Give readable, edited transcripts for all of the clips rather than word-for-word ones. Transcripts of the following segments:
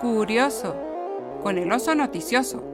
Curioso, con el oso noticioso.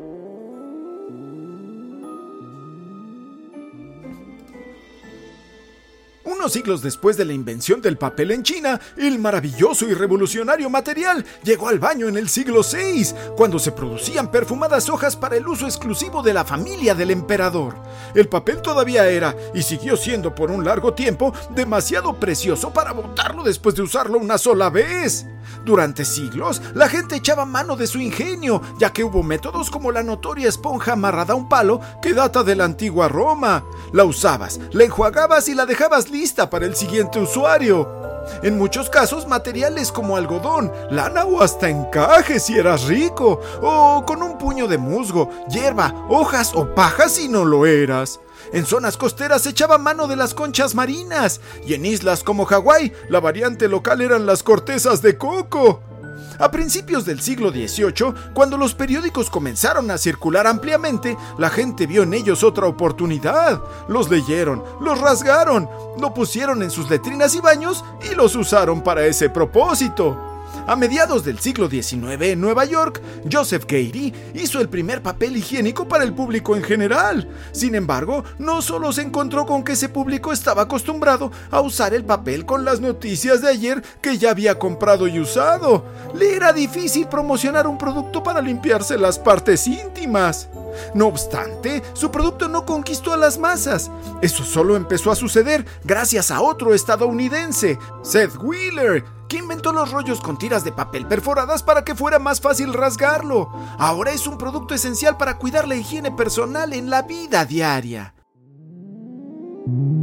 Unos siglos después de la invención del papel en China, el maravilloso y revolucionario material llegó al baño en el siglo VI, cuando se producían perfumadas hojas para el uso exclusivo de la familia del emperador. El papel todavía era, y siguió siendo por un largo tiempo, demasiado precioso para botarlo después de usarlo una sola vez. Durante siglos, la gente echaba mano de su ingenio, ya que hubo métodos como la notoria esponja amarrada a un palo que data de la antigua Roma. La usabas, la enjuagabas y la dejabas lista para el siguiente usuario. En muchos casos, materiales como algodón, lana o hasta encaje si eras rico, o con un puño de musgo, hierba, hojas o paja si no lo eras. En zonas costeras se echaba mano de las conchas marinas, y en islas como Hawái, la variante local eran las cortezas de coco. A principios del siglo XVIII, cuando los periódicos comenzaron a circular ampliamente, la gente vio en ellos otra oportunidad. Los leyeron, los rasgaron, lo pusieron en sus letrinas y baños y los usaron para ese propósito. A mediados del siglo XIX, en Nueva York, Joseph Gary hizo el primer papel higiénico para el público en general. Sin embargo, no solo se encontró con que ese público estaba acostumbrado a usar el papel con las noticias de ayer que ya había comprado y usado. Le era difícil promocionar un producto para limpiarse las partes íntimas. No obstante, su producto no conquistó a las masas. Eso solo empezó a suceder gracias a otro estadounidense, Seth Wheeler, que inventó los rollos con tiras de papel perforadas para que fuera más fácil rasgarlo. Ahora es un producto esencial para cuidar la higiene personal en la vida diaria.